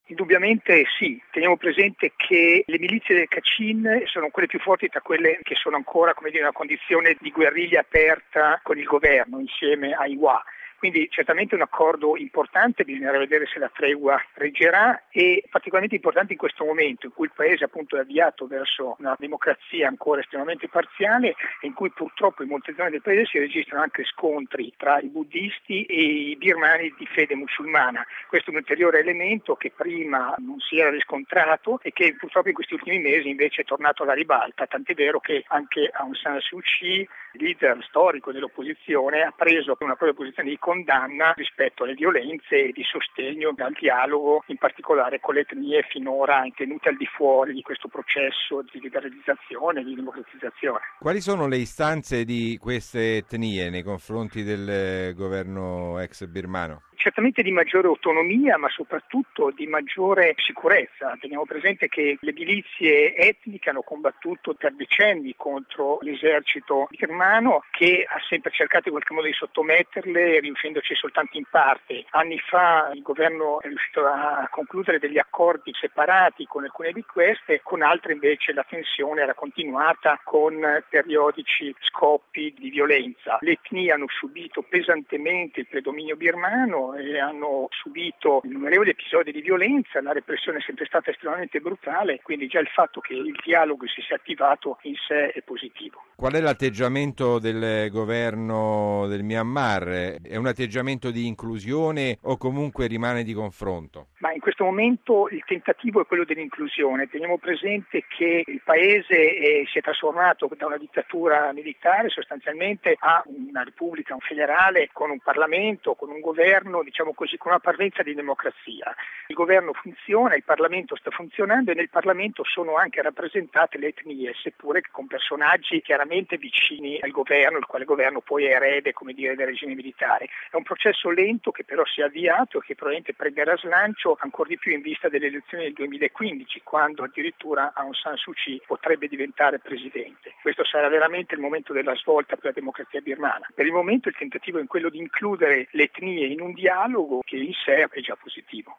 Indubbiamente sì, teniamo presente che le milizie del Kachin sono quelle più forti tra quelle che sono ancora, in una condizione di guerriglia aperta con il governo insieme ai Wa. Quindi certamente un accordo importante, bisognerà vedere se la tregua reggerà, e particolarmente importante in questo momento in cui il paese appunto è avviato verso una democrazia ancora estremamente parziale e in cui purtroppo in molte zone del paese si registrano anche scontri tra i buddisti e i birmani di fede musulmana. Questo è un ulteriore elemento che prima non si era riscontrato e che purtroppo in questi ultimi mesi invece è tornato alla ribalta, tant'è vero che anche Aung San Suu Kyi, leader storico dell'opposizione, ha preso una propria posizione di condanna rispetto alle violenze e di sostegno al dialogo, in particolare con le etnie finora tenute al di fuori di questo processo di liberalizzazione e di democratizzazione. Quali sono le istanze di queste etnie nei confronti del governo ex birmano? Certamente di maggiore autonomia, ma soprattutto di maggiore sicurezza. Teniamo presente che le milizie etniche hanno combattuto per decenni contro l'esercito birmano, che ha sempre cercato in qualche modo di sottometterle, riuscendoci soltanto in parte. Anni fa il governo è riuscito a concludere degli accordi separati con alcune di queste, con altre invece la tensione era continuata con periodici scoppi di violenza. Le etnie hanno subito pesantemente il predominio birmano e hanno subito innumerevoli episodi di violenza, la repressione è sempre stata estremamente brutale, quindi già il fatto che il dialogo si sia attivato in sé è positivo. Qual è l'atteggiamento del governo del Myanmar? È un atteggiamento di inclusione o comunque rimane di confronto? Ma in questo momento il tentativo è quello dell'inclusione. Teniamo presente che il paese si è trasformato da una dittatura militare sostanzialmente a una repubblica federale con un Parlamento, con un governo, con una parvenza di democrazia. Il governo funziona, il Parlamento sta funzionando e nel Parlamento sono anche rappresentate le etnie, seppure con personaggi chiaramente vicini al governo, il quale governo poi è erede, del regime militare. È un processo lento che però si è avviato e che probabilmente prenderà slancio ancora di più in vista delle elezioni del 2015, quando addirittura Aung San Suu Kyi potrebbe diventare presidente. Questo sarà veramente il momento della svolta per la democrazia birmana. Per il momento il tentativo è quello di includere le etnie in un dialogo che in sé è già positivo.